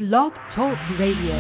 Blog Talk Radio.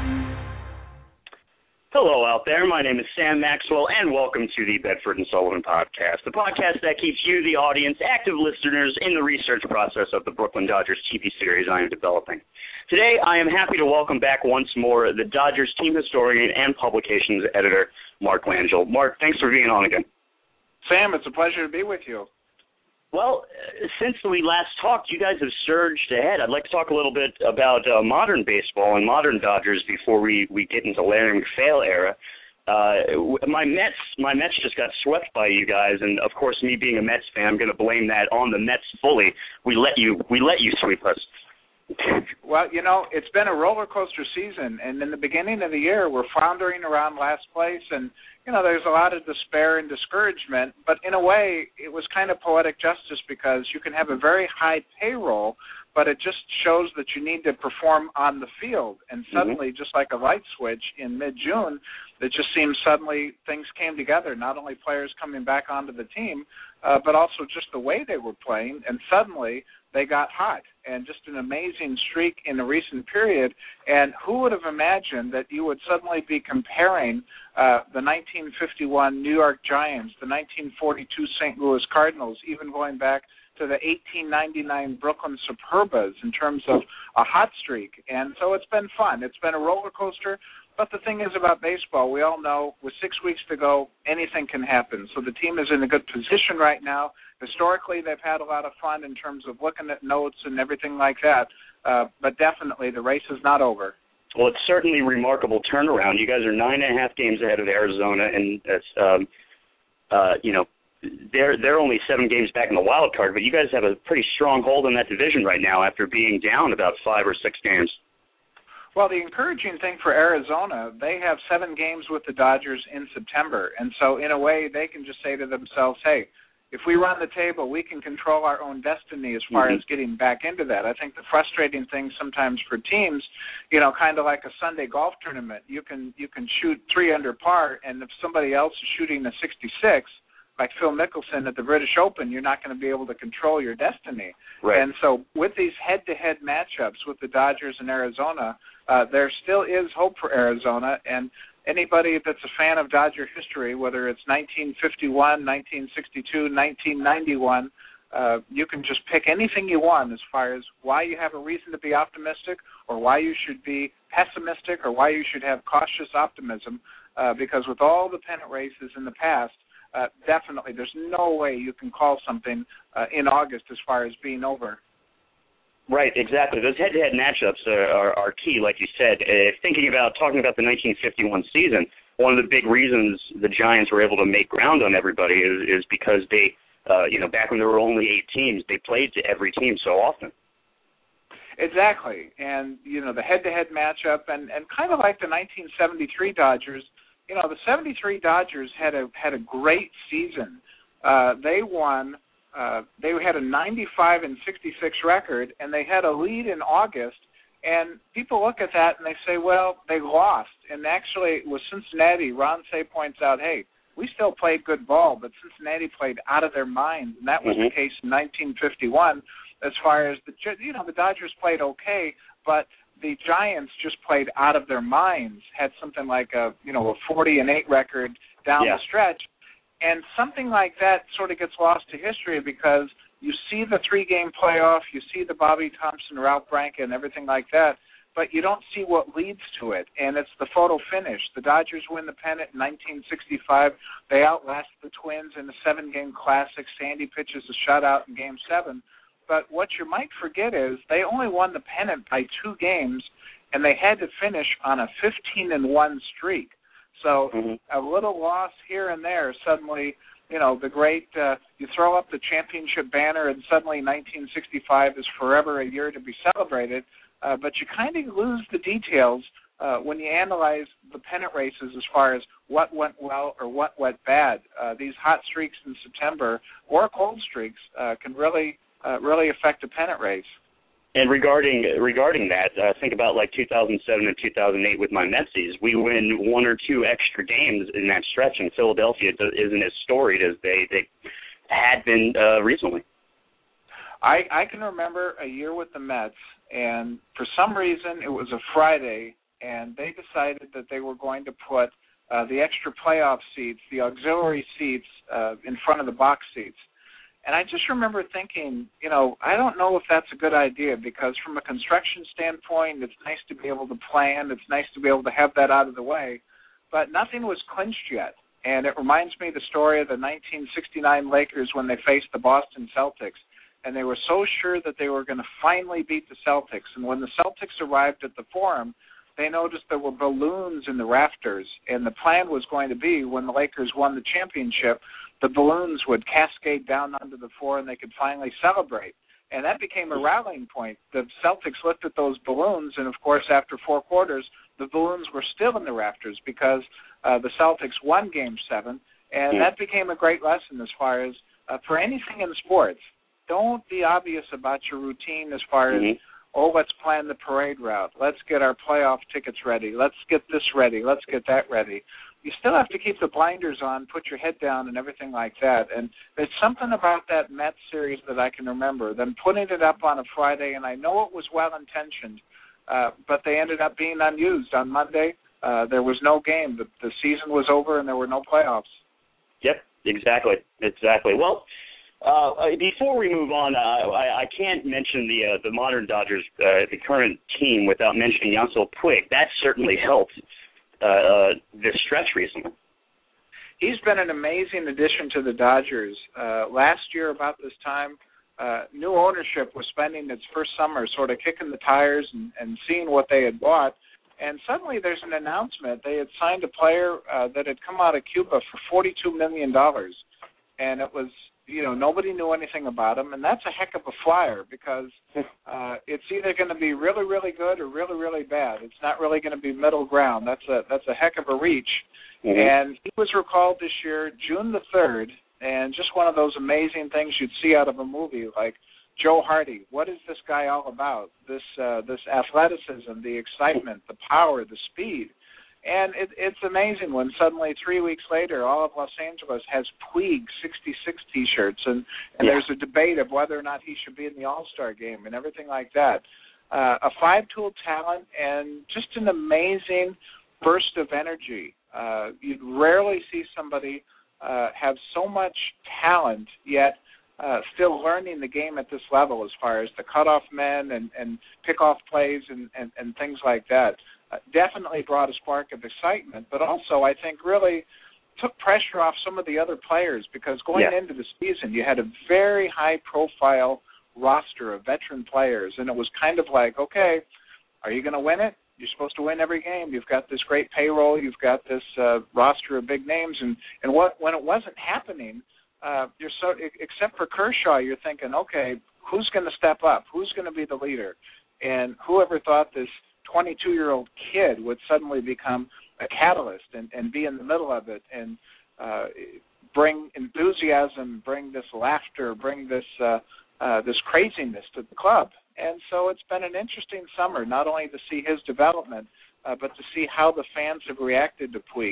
Hello out there, my name is Sam Maxwell, and welcome to the Bedford & Sullivan podcast, the podcast that keeps you, the audience, active listeners in the research process of the Brooklyn Dodgers TV series I am developing. Today, I am happy to welcome back once more the Dodgers team historian and publications editor, Mark Langell. Mark, thanks for being on again. Sam, it's a pleasure to be with you. Well, since we last talked, you guys have surged ahead. I'd like to talk a little bit about modern baseball and modern Dodgers before we get into Larry MacPhail era. My Mets just got swept by you guys, and of course, me being a Mets fan, I'm going to blame that on the Mets fully. We let you sweep us. Well, you know, it's been a roller coaster season, and in the beginning of the year, we're floundering around last place, and you know, there's a lot of despair and discouragement, but in a way, it was kind of poetic justice because you can have a very high payroll, but it just shows that you need to perform on the field. And suddenly, just like a light switch in mid-June, it just seems suddenly things came together, not only players coming back onto the team, but also just the way they were playing, and suddenly they got hot, and just an amazing streak in a recent period. And who would have imagined that you would suddenly be comparing the 1951 New York Giants, the 1942 St. Louis Cardinals, even going back to the 1899 Brooklyn Superbas in terms of a hot streak. And so it's been fun. It's been a roller coaster. But the thing is about baseball, we all know with 6 weeks to go, anything can happen. So the team is in a good position right now. Historically, they've had a lot of fun in terms of looking at notes and everything like that. But definitely, the race is not over. Well, it's certainly a remarkable turnaround. You guys are 9.5 games ahead of Arizona, and they're only 7 games back in the wild card. But you guys have a pretty strong hold in that division right now after being down about 5 or 6 games. Well, the encouraging thing for Arizona, they have 7 games with the Dodgers in September. And so, in a way, they can just say to themselves, hey, if we run the table, we can control our own destiny as far as getting back into that. I think the frustrating thing sometimes for teams, you know, kind of like a Sunday golf tournament, you can shoot 3 under par, and if somebody else is shooting a 66, like Phil Mickelson at the British Open, you're not going to be able to control your destiny. Right. And so with these head-to-head matchups with the Dodgers and Arizona, there still is hope for Arizona. And anybody that's a fan of Dodger history, whether it's 1951, 1962, 1991, you can just pick anything you want as far as why you have a reason to be optimistic or why you should be pessimistic or why you should have cautious optimism, because with all the pennant races in the past, definitely, there's no way you can call something in August as far as being over. Right, exactly. Those head-to-head matchups are key, like you said. Talking about the 1951 season, one of the big reasons the Giants were able to make ground on everybody is because they, back when there were only 8 teams, they played to every team so often. Exactly, and the head-to-head matchup, and kind of like the 1973 Dodgers. You know, the 73 Dodgers had a great season. They won. They had a 95-66 record, and they had a lead in August. And people look at that and they say, well, they lost. And actually, with Cincinnati, Ron Cey points out, hey, we still played good ball, but Cincinnati played out of their minds, and that was the case in 1951. As far as the Dodgers played okay, but the Giants just played out of their minds, had something like a 40-8 record down the stretch. And something like that sort of gets lost to history because you see the 3-game playoff, you see the Bobby Thompson, Ralph Branca, and everything like that, but you don't see what leads to it, and it's the photo finish. The Dodgers win the pennant in 1965. They outlast the Twins in the 7-game classic. Sandy pitches a shutout in Game 7. But what you might forget is they only won the pennant by 2 games, and they had to finish on a 15-1 streak. So a little loss here and there, suddenly, the great, you throw up the championship banner, and suddenly 1965 is forever a year to be celebrated. But you kind of lose the details when you analyze the pennant races as far as what went well or what went bad. These hot streaks in September or cold streaks can really affect a pennant race. And regarding that, think about like 2007 and 2008 with my Metsies. We win 1 or 2 extra games in that stretch, and Philadelphia isn't as storied as they had been recently. I can remember a year with the Mets And for some reason, it was a Friday, and they decided that they were going to put the extra playoff seats, the auxiliary seats, in front of the box seats. And I just remember thinking, I don't know if that's a good idea, because from a construction standpoint, it's nice to be able to plan. It's nice to be able to have that out of the way. But nothing was clinched yet. And it reminds me of the story of the 1969 Lakers when they faced the Boston Celtics. And they were so sure that they were going to finally beat the Celtics. And when the Celtics arrived at the Forum, they noticed there were balloons in the rafters. And the plan was going to be, when the Lakers won the championship, the balloons would cascade down onto the floor and they could finally celebrate. And that became a rallying point. The Celtics looked at those balloons, and, of course, after 4 quarters, the balloons were still in the rafters because the Celtics won Game 7. And that became a great lesson as far as, for anything in sports, don't be obvious about your routine as far as, let's plan the parade route. Let's get our playoff tickets ready. Let's get this ready. Let's get that ready. You still have to keep the blinders on, put your head down, and everything like that. And there's something about that Mets series that I can remember, them putting it up on a Friday, and I know it was well-intentioned, but they ended up being unused. On Monday, there was no game. The season was over, and there were no playoffs. Yep, exactly. Well, before we move on, I can't mention the modern Dodgers, the current team, without mentioning Yasiel Puig. That certainly helped this stretch recently. He's been an amazing addition to the Dodgers. Last year, about this time, new ownership was spending its first summer sort of kicking the tires and seeing what they had bought. And suddenly there's an announcement. They had signed a player that had come out of Cuba for $42 million. And it was, nobody knew anything about him. And that's a heck of a flyer, because it's either going to be really, really good or really, really bad. It's not really going to be middle ground. That's a heck of a reach. And he was recalled this year, June the 3rd, and just one of those amazing things you'd see out of a movie, like Joe Hardy. What is this guy all about? This athleticism, the excitement, the power, the speed. And it's amazing when suddenly 3 weeks later, all of Los Angeles has Puig 66 T-shirts, and there's a debate of whether or not he should be in the All-Star game and everything like that. A 5-tool talent and just an amazing burst of energy. You'd rarely see somebody have so much talent yet still learning the game at this level, as far as the cutoff men and pickoff plays and things like that. Definitely brought a spark of excitement, but also I think really took pressure off some of the other players, because going into the season you had a very high-profile roster of veteran players, and it was kind of like, okay, are you going to win it? You're supposed to win every game. You've got this great payroll. You've got this roster of big names, and when it wasn't happening, except for Kershaw, you're thinking, okay, who's going to step up? Who's going to be the leader? And whoever thought this 22-year-old kid would suddenly become a catalyst and be in the middle of it and bring enthusiasm, bring this laughter, bring this craziness to the club. And so it's been an interesting summer, not only to see his development, but to see how the fans have reacted to Puig.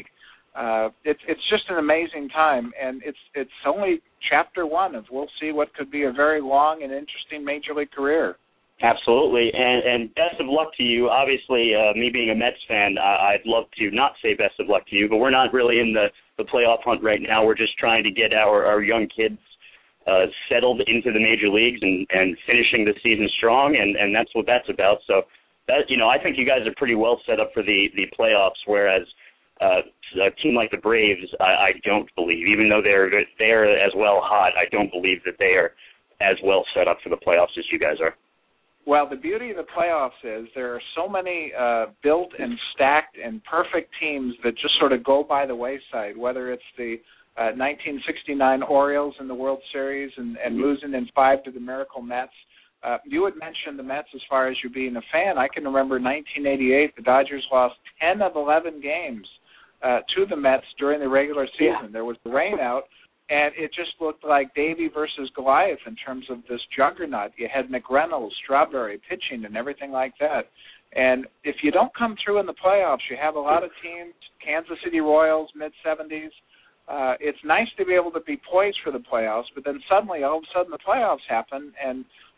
It's just an amazing time, and it's only chapter 1 of we'll see what could be a very long and interesting Major League career. Absolutely, and best of luck to you. Obviously, me being a Mets fan, I'd love to not say best of luck to you, but we're not really in the playoff hunt right now. We're just trying to get our young kids settled into the major leagues and finishing the season strong, and that's what that's about. So, I think you guys are pretty well set up for the playoffs, whereas a team like the Braves, I don't believe, even though they're as well hot, I don't believe that they are as well set up for the playoffs as you guys are. Well, the beauty of the playoffs is there are so many built and stacked and perfect teams that just sort of go by the wayside, whether it's the 1969 Orioles in the World Series and losing in 5 to the Miracle Mets. You had mentioned the Mets as far as you being a fan. I can remember 1988, the Dodgers lost 10 of 11 games to the Mets during the regular season. Yeah. There was the rain out. And it just looked like Davey versus Goliath in terms of this juggernaut. You had McReynolds, Strawberry, pitching, and everything like that. And if you don't come through in the playoffs, you have a lot of teams, Kansas City Royals, mid-70s. It's nice to be able to be poised for the playoffs, but then suddenly, all of a sudden, the playoffs happen, and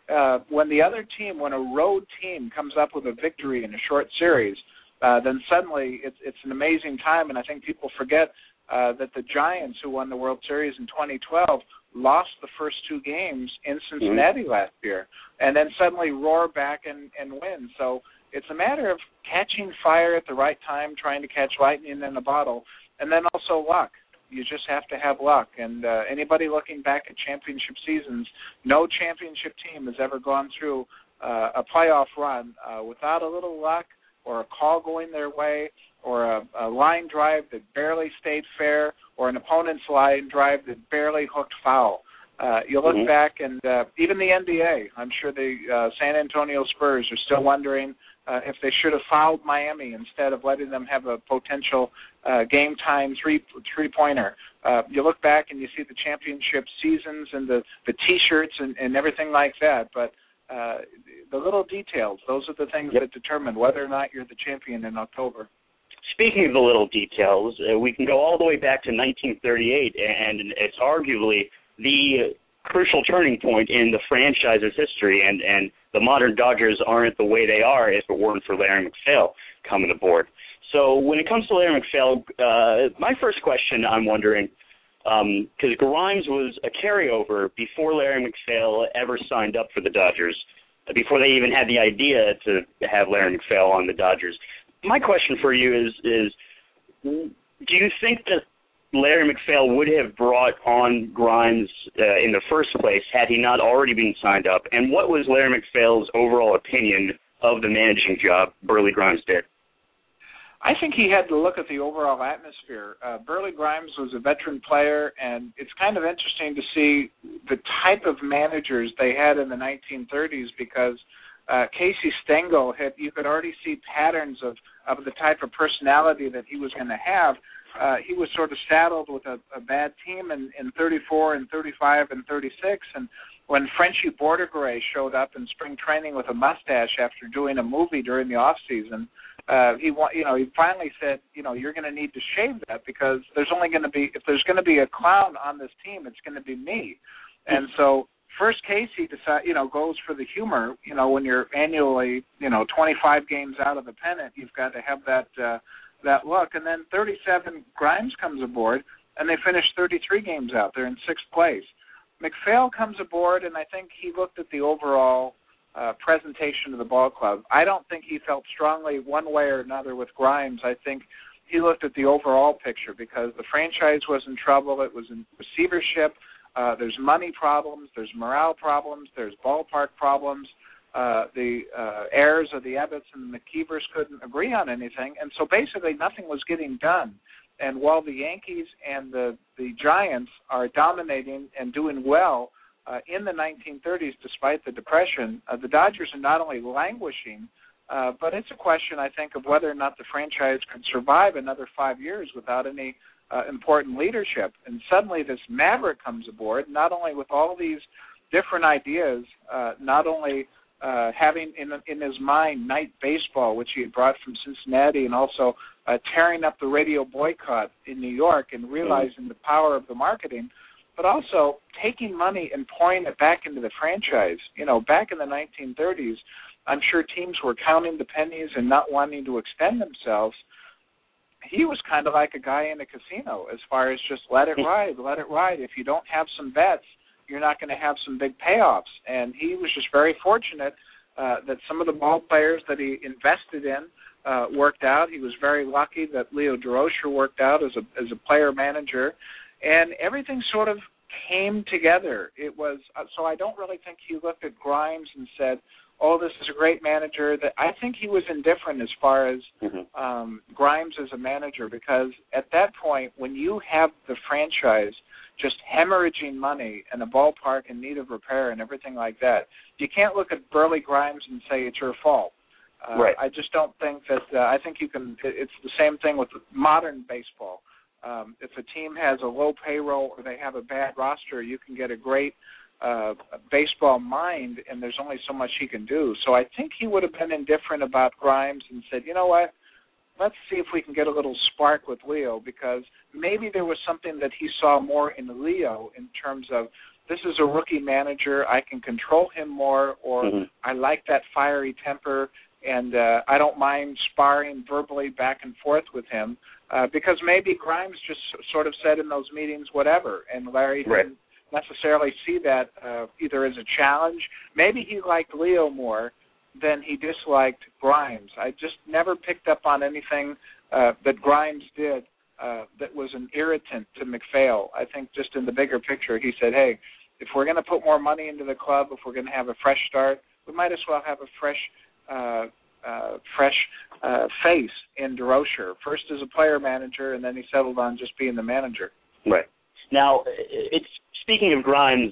when the other team, when a road team comes up with a victory in a short series, then suddenly it's an amazing time. And I think people forget that the Giants, who won the World Series in 2012, lost the first two games in Cincinnati last year, and then suddenly roar back and win. So it's a matter of catching fire at the right time, trying to catch lightning in a bottle, and then also luck. You just have to have luck. And anybody looking back at championship seasons, no championship team has ever gone through a playoff run without a little luck or a call going their way or a line drive that barely stayed fair or an opponent's line drive that barely hooked foul. You look back, and even the NBA, I'm sure the San Antonio Spurs are still wondering if they should have fouled Miami instead of letting them have a potential game-time three-pointer. You look back and you see the championship seasons and the T-shirts and everything like that, but the little details, those are the things that determine whether or not you're the champion in October. Speaking of the little details, we can go all the way back to 1938, and it's arguably the crucial turning point in the franchise's history, and the modern Dodgers aren't the way they are if it weren't for Larry MacPhail coming aboard. So when it comes to Larry MacPhail, my first question, I'm wondering, because Grimes was a carryover before Larry MacPhail ever signed up for the Dodgers, before they even had the idea to have Larry MacPhail on the Dodgers. My question for you is do you think that Larry MacPhail would have brought on Grimes in the first place had he not already been signed up? And what was Larry MacPhail's overall opinion of the managing job Burley Grimes did? I think he had to look at the overall atmosphere. Burley Grimes was a veteran player, and it's kind of interesting to see the type of managers they had in the 1930s because Casey Stengel you could already see patterns of the type of personality that he was going to have. He was sort of saddled with a bad team in 34 and 35 and 36, and when Frenchie Bordegaray showed up in spring training with a mustache after doing a movie during the off season, he finally said, you're going to need to shave that because if there's going to be a clown on this team, it's going to be me. And so first Casey goes for the humor. When you're annually 25 games out of the pennant, you've got to have that look. And then 37, Grimes comes aboard, and they finish 33 games out. They're in sixth place. MacPhail comes aboard, and I think he looked at the overall presentation of the ball club. I don't think he felt strongly one way or another with Grimes. I think he looked at the overall picture because the franchise was in trouble. It was in receivership. There's money problems. There's morale problems. There's ballpark problems. The heirs of the Ebbets and the McKeevers couldn't agree on anything, and so basically nothing was getting done. And while the Yankees and the Giants are dominating and doing well in the 1930s despite the Depression, the Dodgers are not only languishing, but it's a question, I think, of whether or not the franchise could survive another 5 years without any important leadership. And suddenly this maverick comes aboard, not only with all these different ideas, not only having in his mind night baseball, which he had brought from Cincinnati, and also tearing up the radio boycott in New York and realizing the power of the marketing, but also taking money and pouring it back into the franchise. Back in the 1930s, I'm sure teams were counting the pennies and not wanting to extend themselves. He was kind of like a guy in a casino as far as just let it ride. If you don't have some bets, you're not going to have some big payoffs. And he was just very fortunate that some of the ball players that he invested in worked out. He was very lucky that Leo Durocher worked out as a player manager, and everything sort of came together. It was so I don't really think he looked at Grimes and said, "Oh, this is a great manager." That I think he was indifferent as far as Grimes as a manager, because at that point, when you have the franchise just hemorrhaging money and a ballpark in need of repair and everything like that, you can't look at Burley Grimes and say it's your fault. Right. I just don't think that. I think you can. It's the same thing with modern baseball. If a team has a low payroll or they have a bad roster, you can get a great baseball mind, and there's only so much he can do. So I think he would have been indifferent about Grimes and said, you know what, let's see if we can get a little spark with Leo, because maybe there was something that he saw more in Leo in terms of this is a rookie manager. I can control him more, or I like that fiery temper, and I don't mind sparring verbally back and forth with him because maybe Grimes just sort of said in those meetings whatever, and Larry didn't necessarily see that either as a challenge. Maybe he liked Leo more than he disliked Grimes. I just never picked up on anything that Grimes did that was an irritant to MacPhail. I think just in the bigger picture, he said, hey, if we're going to put more money into the club, if we're going to have a fresh start, we might as well have a fresh face in Durocher. First as a player manager, and then he settled on just being the manager. Right. Now, it's speaking of Grimes,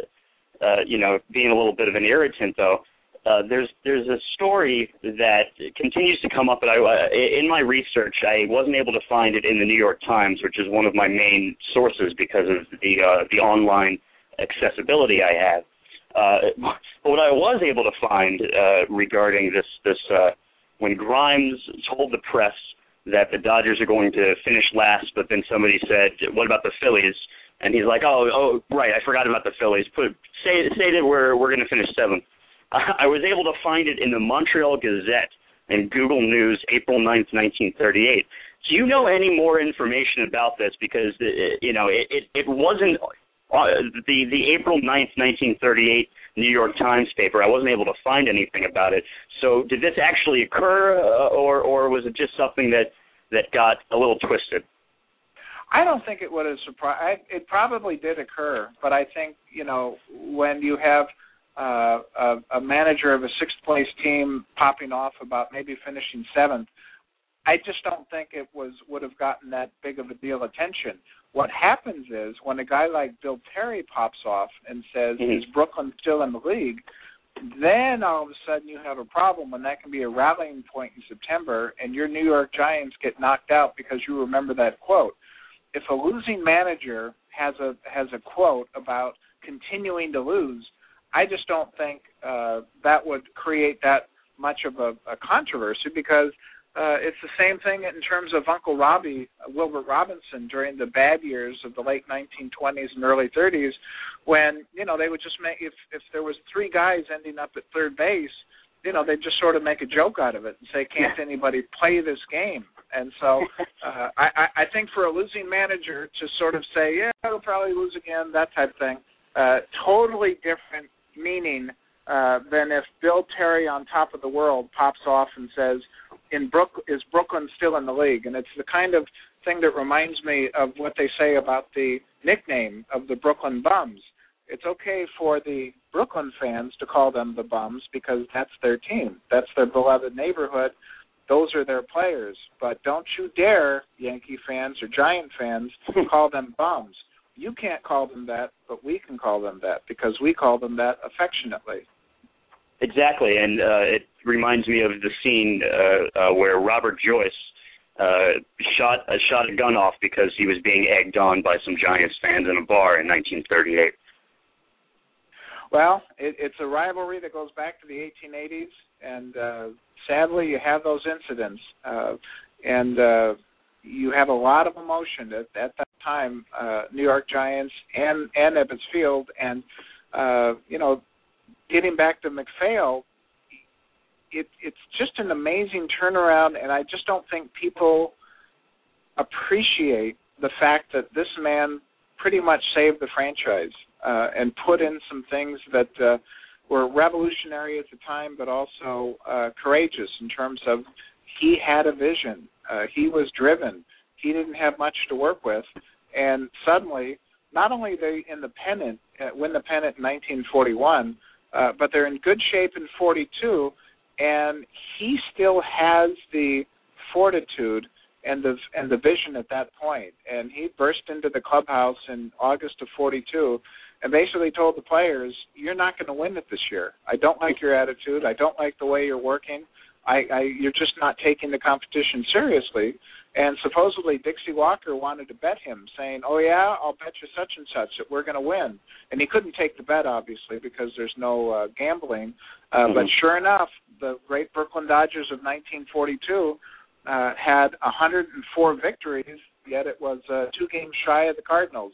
being a little bit of an irritant, though, there's a story that continues to come up, but in my research, I wasn't able to find it in the New York Times, which is one of my main sources because of the online accessibility I have. But what I was able to find regarding this when Grimes told the press that the Dodgers are going to finish last, but then somebody said, what about the Phillies? And he's like, oh, right, I forgot about the Phillies. Say that we're going to finish seventh. I was able to find it in the Montreal Gazette and Google News, April 9th, 1938. Do you know any more information about this? Because, it wasn't the April 9th, 1938 New York Times paper. I wasn't able to find anything about it. So did this actually occur, or was it just something that got a little twisted? I don't think it would have surprised. It probably did occur, but I think, when you have a manager of a sixth-place team popping off about maybe finishing seventh, I just don't think it would have gotten that big of a deal attention. What happens is when a guy like Bill Terry pops off and says, is Brooklyn still in the league, then all of a sudden you have a problem when that can be a rallying point in September and your New York Giants get knocked out because you remember that quote. If a losing manager has a quote about continuing to lose, I just don't think that would create that much of a controversy because it's the same thing in terms of Uncle Robbie, Wilbert Robinson, during the bad years of the late 1920s and early 30s when, they would just make, if there was three guys ending up at third base, they'd just sort of make a joke out of it and say, can't anybody play this game? And so I think for a losing manager to sort of say, yeah, we'll probably lose again, that type of thing, totally different meaning than if Bill Terry on top of the world pops off and says, is Brooklyn still in the league? And it's the kind of thing that reminds me of what they say about the nickname of the Brooklyn Bums. It's okay for the Brooklyn fans to call them the Bums because that's their team. That's their beloved neighborhood. Those are their players. But don't you dare, Yankee fans or Giant fans, call them Bums. You can't call them that, but we can call them that because we call them that affectionately. Exactly, and it reminds me of the scene where Robert Joyce shot a gun off because he was being egged on by some Giants fans in a bar in 1938. Well, it's a rivalry that goes back to the 1880s, and sadly you have those incidents, and you have a lot of emotion at that time, New York Giants and Ebbets Field, and, getting back to MacPhail, it's just an amazing turnaround, and I just don't think people appreciate the fact that this man pretty much saved the franchise and put in some things that were revolutionary at the time, but also courageous in terms of he had a vision. He was driven. He didn't have much to work with, and suddenly, not only they in the pennant, win the pennant in 1941, but they're in good shape in 42, and he still has the fortitude and the vision at that point. And he burst into the clubhouse in August of 42 and basically told the players, you're not going to win it this year. I don't like your attitude. I don't like the way you're working. You're just not taking the competition seriously. And supposedly Dixie Walker wanted to bet him, saying, oh, yeah, I'll bet you such and such that we're going to win. And he couldn't take the bet, obviously, because there's no gambling. But sure enough, the great Brooklyn Dodgers of 1942 had 104 victories, yet it was 2 games shy of the Cardinals.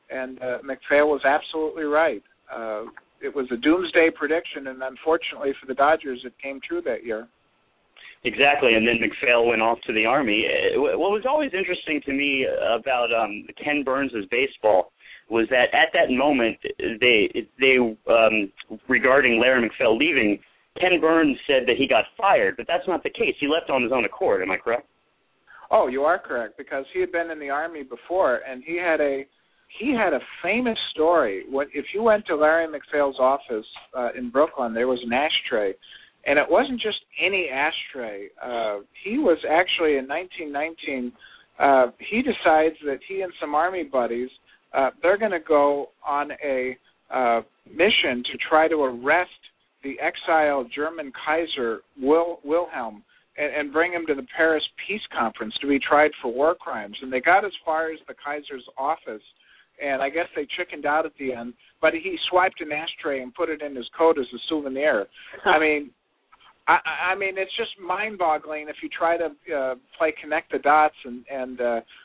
And MacPhail was absolutely right. It was a doomsday prediction, and unfortunately for the Dodgers, it came true that year. Exactly, and then MacPhail went off to the Army. What was always interesting to me about Ken Burns' baseball was that at that moment, they regarding Larry MacPhail leaving, Ken Burns said that he got fired, but that's not the case. He left on his own accord. Am I correct? Oh, you are correct, because he had been in the Army before, and he had a famous story. If you went to Larry MacPhail's office in Brooklyn, there was an ashtray, and it wasn't just any ashtray. He was actually, in 1919, he decides that he and some Army buddies, they're going to go on a mission to try to arrest the exiled German Kaiser Wilhelm and bring him to the Paris Peace Conference to be tried for war crimes. And they got as far as the Kaiser's office, and I guess they chickened out at the end, but he swiped an ashtray and put it in his coat as a souvenir. I mean, it's just mind-boggling if you try to connect the dots and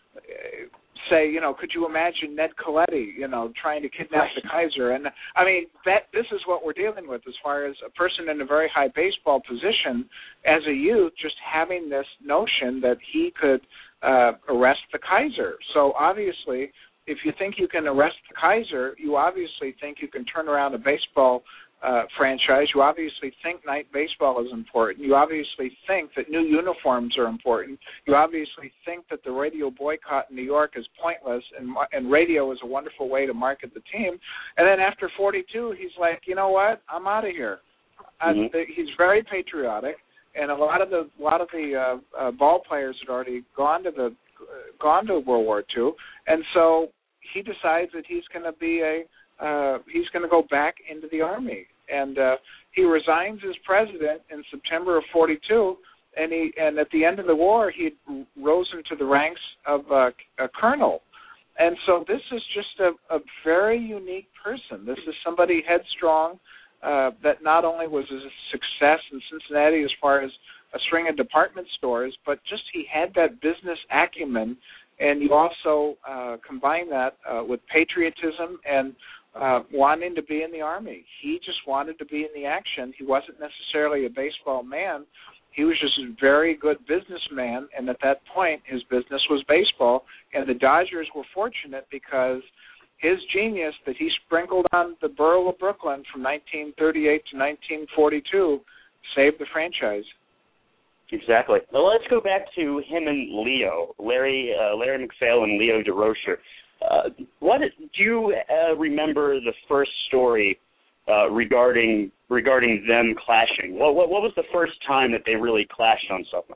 say, could you imagine Ned Coletti, trying to kidnap the Kaiser? And I mean, this is what we're dealing with as far as a person in a very high baseball position as a youth, just having this notion that he could arrest the Kaiser. So obviously, if you think you can arrest the Kaiser, you obviously think you can turn around a baseball franchise. You obviously think night baseball is important. You obviously think that new uniforms are important. You obviously think that the radio boycott in New York is pointless, and radio is a wonderful way to market the team. And then after 42, he's like, you know what? I'm out of here. Mm-hmm. He's very patriotic, and a lot of the ball players had already gone to World War II, and so he decides that he's going to go back into the Army, and he resigns as president in September of 42. And at the end of the war, he rose into the ranks of a colonel. And so this is just a very unique person. This is somebody headstrong that not only was a success in Cincinnati as far as a string of department stores, but just he had that business acumen, and you also combine that with patriotism and wanting to be in the Army. He just wanted to be in the action. He wasn't necessarily a baseball man. He was just a very good businessman, and at that point, his business was baseball, and the Dodgers were fortunate because his genius that he sprinkled on the borough of Brooklyn from 1938 to 1942 saved the franchise. Exactly. Well, let's go back to him and Leo, Larry MacPhail and Leo Durocher. What do you remember the first story regarding them clashing? What was the first time that they really clashed on something?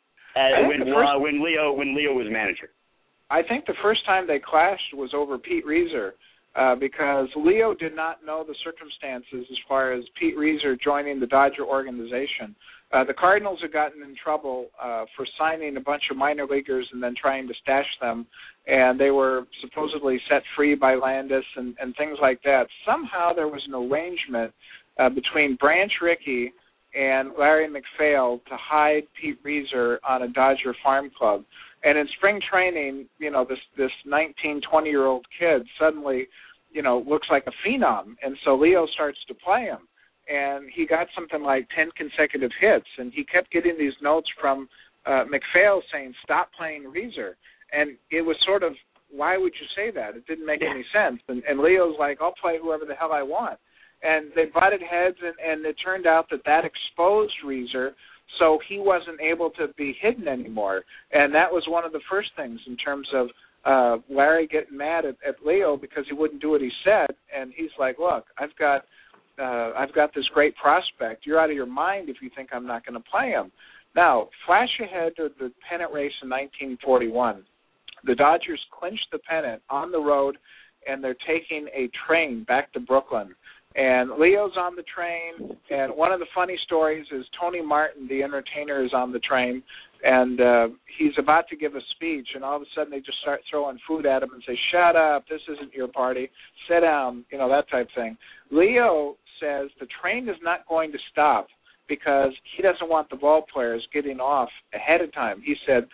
When Leo was manager. I think the first time they clashed was over Pete Reiser, because Leo did not know the circumstances as far as Pete Reiser joining the Dodger organization. The Cardinals had gotten in trouble for signing a bunch of minor leaguers and then trying to stash them, and they were supposedly set free by Landis and things like that. Somehow there was an arrangement between Branch Rickey and Larry MacPhail to hide Pete Reiser on a Dodger farm club. And in spring training, this 19, 20-year-old kid suddenly, looks like a phenom, and so Leo starts to play him. And he got something like 10 consecutive hits, and he kept getting these notes from MacPhail saying, stop playing Reiser. And it was sort of, why would you say that? It didn't make any sense. And Leo's like, I'll play whoever the hell I want. And they butted heads, and it turned out that exposed Reiser, so he wasn't able to be hidden anymore. And that was one of the first things in terms of Larry getting mad at Leo because he wouldn't do what he said. And he's like, look, I've got this great prospect. You're out of your mind if you think I'm not going to play him. Now, flash ahead to the pennant race in 1941. The Dodgers clinched the pennant on the road, and they're taking a train back to Brooklyn. And Leo's on the train, and one of the funny stories is Tony Martin, the entertainer, is on the train, and he's about to give a speech, and all of a sudden they just start throwing food at him and say, shut up, this isn't your party, sit down, that type thing. Leo says the train is not going to stop because he doesn't want the ball players getting off ahead of time. He said,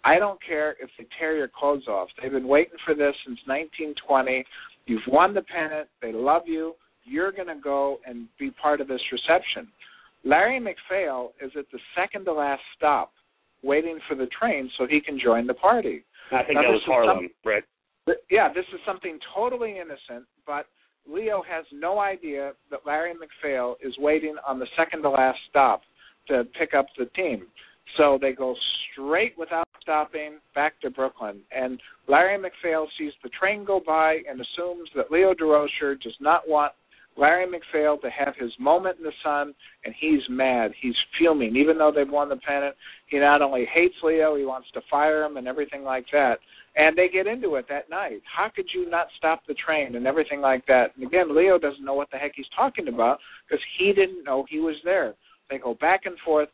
I don't care if they tear your clothes off. They've been waiting for this since 1920. You've won the pennant. They love you. You're going to go and be part of this reception. Larry MacPhail is at the second-to-last stop waiting for the train so he can join the party. I think that was Harlem, right? Yeah, this is something totally innocent, but Leo has no idea that Larry MacPhail is waiting on the second-to-last stop to pick up the team. So they go straight without stopping back to Brooklyn. And Larry MacPhail sees the train go by and assumes that Leo Durocher does not want Larry MacPhail to have his moment in the sun, and he's mad. He's fuming. Even though they've won the pennant, he not only hates Leo, he wants to fire him and everything like that. And they get into it that night. How could you not stop the train and everything like that? And again, Leo doesn't know what the heck he's talking about because he didn't know he was there. They go back and forth,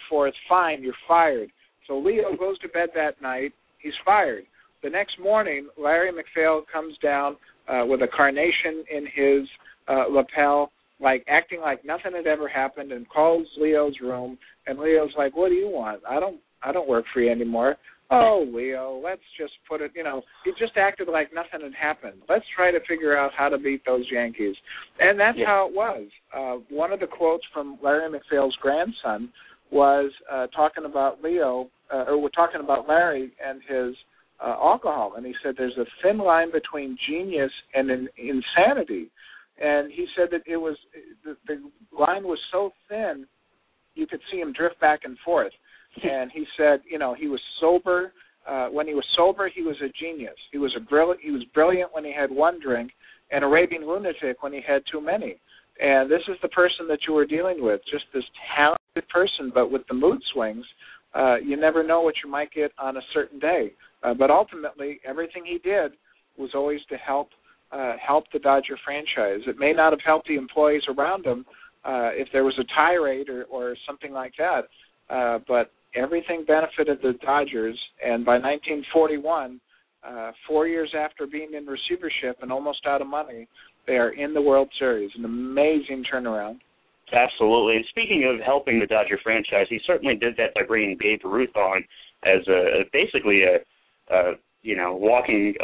fine, you're fired. So Leo goes to bed that night, he's fired. The next morning, Larry MacPhail comes down with a carnation in his lapel, like acting like nothing had ever happened, and calls Leo's room, and Leo's like, what do you want? I don't work for you anymore. Oh, Leo, let's just put it, he just acted like nothing had happened. Let's try to figure out how to beat those Yankees. And that's how it was. One of the quotes from Larry MacPhail's grandson was talking about Leo, or we're talking about Larry and his alcohol. And he said there's a thin line between genius and insanity. And he said that it was the line was so thin you could see him drift back and forth. And he said, he was sober. When he was sober, he was a genius. He was brilliant when he had one drink, and a raving lunatic when he had too many. And this is the person that you were dealing with, just this talented person, but with the mood swings. You never know what you might get on a certain day. But ultimately, everything he did was always to help the Dodger franchise. It may not have helped the employees around him if there was a tirade or something like that, but everything benefited the Dodgers. And by 1941, 4 years after being in receivership and almost out of money, they are in the World Series. An amazing turnaround. Absolutely. And speaking of helping the Dodger franchise, he certainly did that by bringing Babe Ruth on as basically a walking.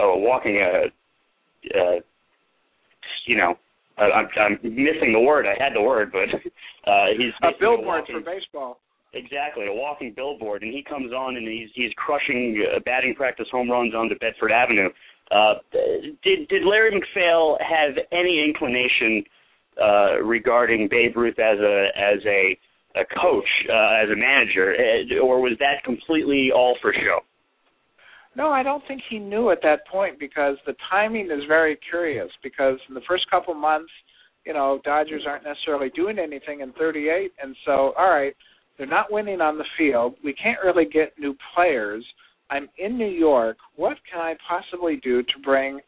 I'm missing the word. I had the word, but he's a billboard for baseball. Exactly, a walking billboard, and he comes on and he's crushing batting practice home runs onto Bedford Avenue. Did Larry MacPhail have any inclination regarding Babe Ruth as a coach, as a manager, or was that completely all for show? No, I don't think he knew at that point, because the timing is very curious, because in the first couple months, Dodgers aren't necessarily doing anything in 38, and so, all right, they're not winning on the field. We can't really get new players. I'm in New York. What can I possibly do to bring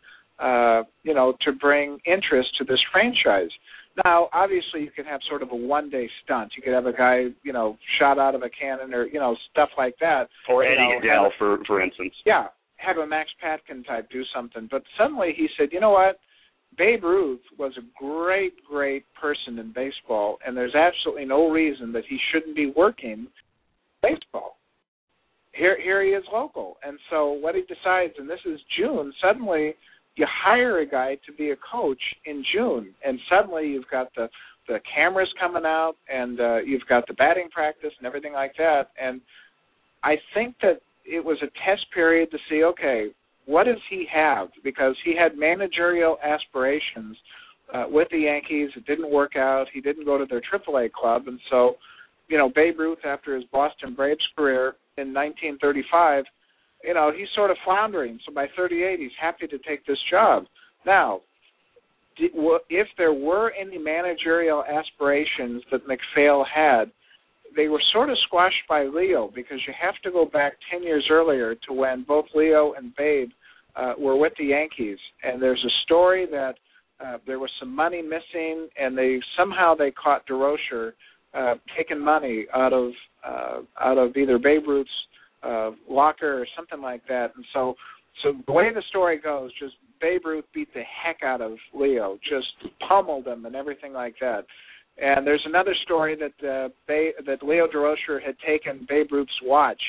interest to this franchise? Now, obviously, you could have sort of a one-day stunt. You could have a guy, shot out of a cannon or, stuff like that. Or Eddie Adele, for instance. Yeah, have a Max Patkin type do something. But suddenly he said, you know what? Babe Ruth was a great, great person in baseball, and there's absolutely no reason that he shouldn't be working baseball. Here he is local. And so what he decides, and this is June, suddenly you hire a guy to be a coach in June, and suddenly you've got the cameras coming out, and you've got the batting practice and everything like that. And I think that it was a test period to see, okay, what does he have? Because he had managerial aspirations with the Yankees. It didn't work out. He didn't go to their AAA club. And so, Babe Ruth, after his Boston Braves career in 1935, he's sort of floundering. So by 38, he's happy to take this job. Now, if there were any managerial aspirations that MacPhail had, they were sort of squashed by Leo, because you have to go back 10 years earlier to when both Leo and Babe were with the Yankees. And there's a story that there was some money missing, and they caught Durocher taking money out of either Babe Ruth's locker or something like that. And so the way the story goes, just Babe Ruth beat the heck out of Leo, just pummeled him and everything like that. And there's another story that Leo Durocher had taken Babe Ruth's watch,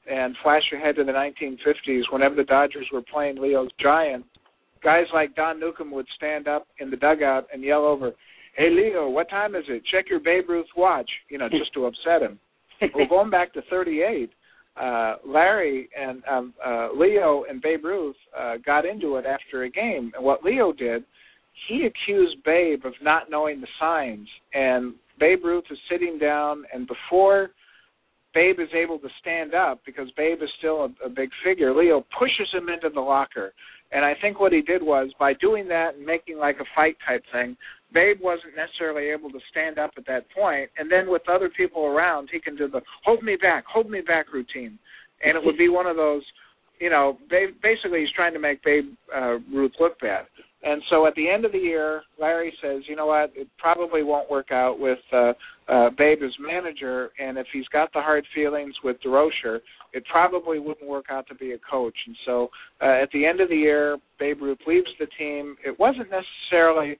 and flash ahead to the 1950s, whenever the Dodgers were playing Leo's Giants, guys like Don Newcombe would stand up in the dugout and yell over, "Hey, Leo, what time is it? Check your Babe Ruth watch," just to upset him. Well, going back to 38, Larry and Leo and Babe Ruth got into it after a game. And what Leo did, he accused Babe of not knowing the signs. And Babe Ruth is sitting down, and before Babe is able to stand up, because Babe is still a big figure, Leo pushes him into the locker. And I think what he did was, by doing that and making like a fight type thing, Babe wasn't necessarily able to stand up at that point. And then with other people around, he can do the hold me back routine. And it would be one of those, Babe, basically he's trying to make Babe Ruth look bad. And so at the end of the year, Larry says, you know what, it probably won't work out with Babe as manager, and if he's got the hard feelings with DeRocher, it probably wouldn't work out to be a coach. And so at the end of the year, Babe Ruth leaves the team. It wasn't necessarily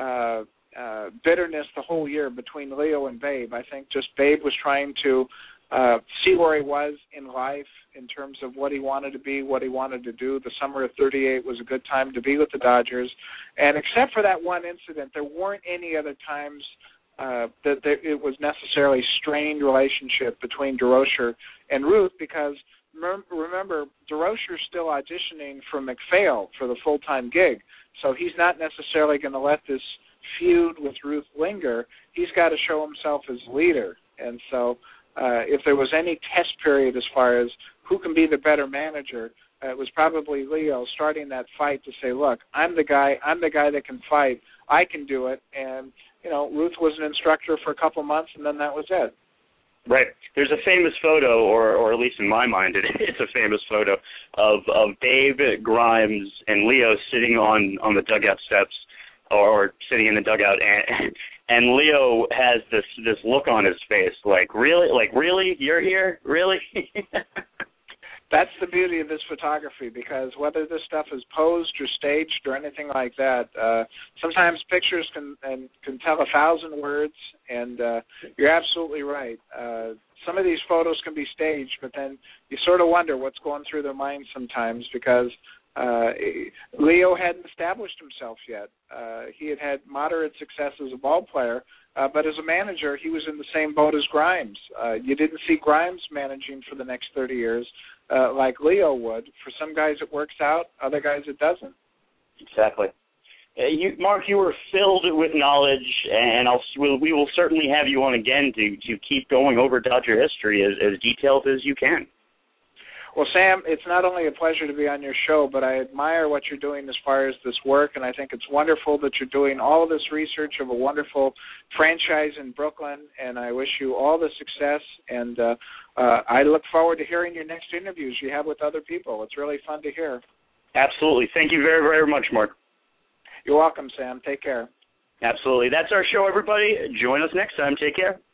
bitterness the whole year between Leo and Babe. I think just Babe was trying to see where he was in life in terms of what he wanted to be, what he wanted to do. The summer of 38 was a good time to be with the Dodgers. And except for that one incident, there weren't any other times that it was necessarily strained relationship between DeRocher and Ruth, because remember, DeRocher's still auditioning for MacPhail for the full-time gig. So he's not necessarily going to let this feud with Ruth linger. He's got to show himself as leader. And so if there was any test period as far as who can be the better manager, it was probably Leo starting that fight to say, look, I'm the guy that can fight. I can do it. And, Ruth was an instructor for a couple months, and then that was it. Right. There's a famous photo, or at least in my mind, it's a famous photo of Babe, Grimes, and Leo sitting on the dugout steps, or sitting in the dugout, and Leo has this look on his face, like really, you're here, really? That's the beauty of this photography, because whether this stuff is posed or staged or anything like that, sometimes pictures can tell 1,000 words, and you're absolutely right. Some of these photos can be staged, but then you sort of wonder what's going through their minds sometimes, because Leo hadn't established himself yet. He had moderate success as a ball player, but as a manager, he was in the same boat as Grimes. You didn't see Grimes managing for the next 30 years like Leo would. For some guys it works out, other guys it doesn't. Exactly. Mark, you were filled with knowledge, and we will certainly have you on again to keep going over Dodger history as detailed as you can. Well, Sam, it's not only a pleasure to be on your show, but I admire what you're doing as far as this work, and I think it's wonderful that you're doing all of this research of a wonderful franchise in Brooklyn, and I wish you all the success, and I look forward to hearing your next interviews you have with other people. It's really fun to hear. Absolutely. Thank you very, very much, Mark. You're welcome, Sam. Take care. Absolutely. That's our show, everybody. Join us next time. Take care.